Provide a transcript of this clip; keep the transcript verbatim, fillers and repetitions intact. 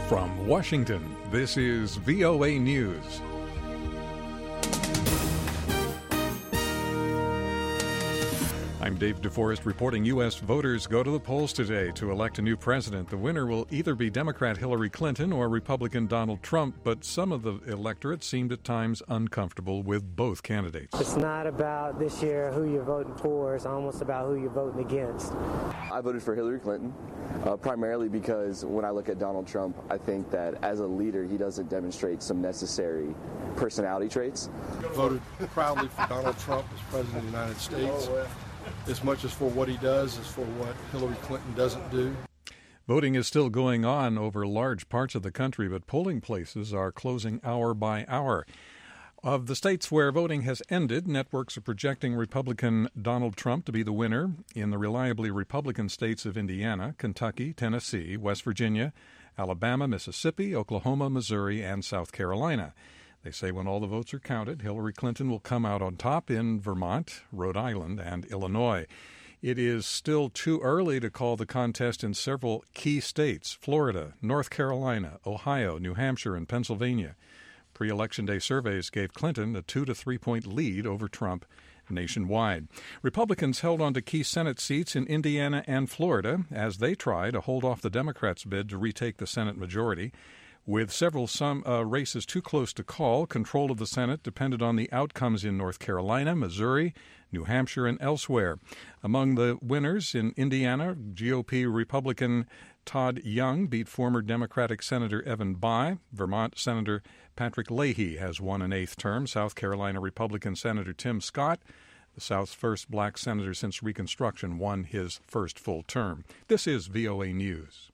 From Washington, this is V O A News. I'm Dave DeForest reporting U S voters go to the polls today to elect a new president. The winner will either be Democrat Hillary Clinton or Republican Donald Trump, but some of the electorate seemed at times uncomfortable with both candidates. It's not about this year who you're voting for. It's almost about who you're voting against. I voted for Hillary Clinton, uh, primarily because when I look at Donald Trump, I think that as a leader, he doesn't demonstrate some necessary personality traits. Voted proudly for Donald Trump as President of the United States. As much as for what he does as for what Hillary Clinton doesn't do. Voting is still going on over large parts of the country, but polling places are closing hour by hour. Of the states where voting has ended, networks are projecting Republican Donald Trump to be the winner in the reliably Republican states of Indiana, Kentucky, Tennessee, West Virginia, Alabama, Mississippi, Oklahoma, Missouri, and South Carolina. They say when all the votes are counted, Hillary Clinton will come out on top in Vermont, Rhode Island, and Illinois. It is still too early to call the contest in several key states: Florida, North Carolina, Ohio, New Hampshire, and Pennsylvania. Pre-election day surveys gave Clinton a two to three point lead over Trump nationwide. Republicans held on to key Senate seats in Indiana and Florida as they try to hold off the Democrats' bid to retake the Senate majority. With several some uh, races too close to call, control of the Senate depended on the outcomes in North Carolina, Missouri, New Hampshire, and elsewhere. Among the winners in Indiana, G O P Republican Todd Young beat former Democratic Senator Evan Bayh. Vermont Senator Patrick Leahy has won an eighth term. South Carolina Republican Senator Tim Scott, the South's first black senator since Reconstruction, won his first full term. This is V O A News.